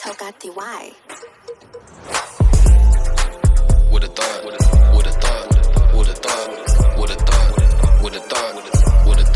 Togati, why? Would've thought, would've thought, would've thought, would've thought, would've thought, would've thought, would've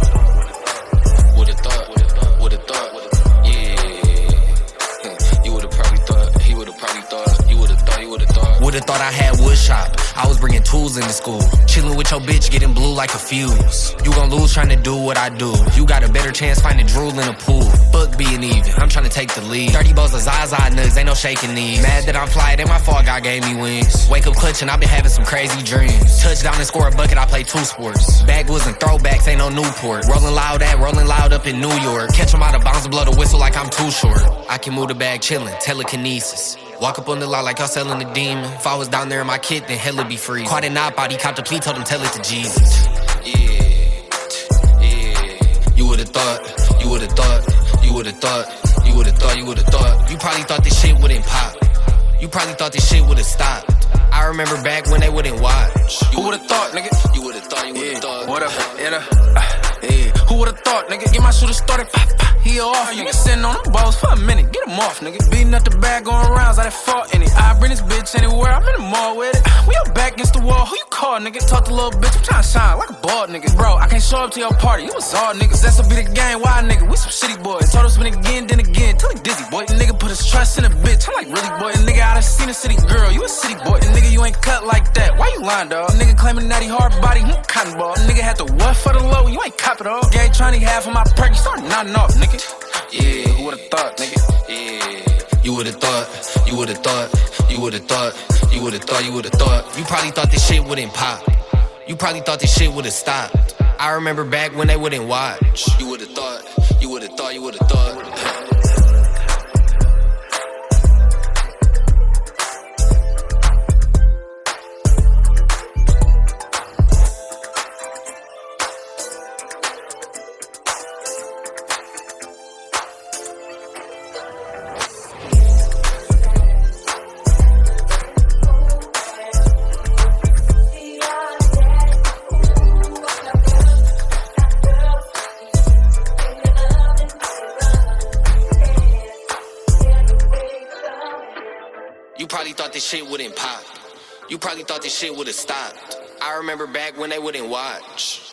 thought, yeah. You would've probably thought, he would've probably thought, you would've thought, you would've thought. Would've thought I had wood shop. I was bringing tools into school. Chillin' with your bitch, getting blue like a fuse. You gon' lose trying to do what I do. You got a better chance finding drool in a pool. Fuck being even, I'm trying to take the lead. 30 bows of Zaza nugs, ain't no shaking these. Mad that I'm fly, ain't my fault God gave me wings. Wake up clutching, I been having some crazy dreams. Touchdown and score a bucket, I play 2 sports. Backwoods and throwbacks, ain't no Newport. Rolling loud up in New York. Catch 'em out of bounds and blow the whistle like I'm too short. I can move the bag chillin', telekinesis. Walk up on the lot like y'all selling a demon. If I was down there in my kit, then hella be free. Caught an op out, he copped a plea, told him tell it to Jesus. Yeah. You would've thought, you would've thought, you would've thought, you would've thought, you would've thought. You probably thought this shit wouldn't pop. You probably thought this shit would've stopped. I remember back when they wouldn't watch. Who would've thought, nigga? You would've thought, you would've thought. What up, yeah. Who would've thought, nigga? Get my shooter started, he off. You been sitting on them balls for a minute, get him off, nigga. Beating up the bag, going rounds, I done fought in it. I bring this bitch anywhere, I'm in the mall with it. We up back against the wall, who you call, nigga? Talk to little bitch, I'm tryna shine like a bald nigga. Bro, I can't show up to your party, you was all niggas. That's a be the game, why nigga? We some shitty boys. Told us when again, then again, till he dizzy, boy. Nigga put his trust in a bitch, I'm like, really, boy? Nigga, I done seen a city girl, you a city boy. Nigga, you ain't cut like that, why you lying, dawg? Nigga claiming that he hard body, cotton ball. Nigga had to what for the low, you ain't cop it all. Gang trying to half of my perk, you start nodding off, nigga. Yeah, who would've thought, nigga? Yeah. You would've thought, you would've thought, you would've thought, you would've thought, you would've thought. You probably thought this shit wouldn't pop. You probably thought this shit would've stopped. I remember back when they wouldn't watch. You would've thought, you would've thought, you would've thought. You probably thought this shit wouldn't pop. You probably thought this shit would've stopped. I remember back when they wouldn't watch.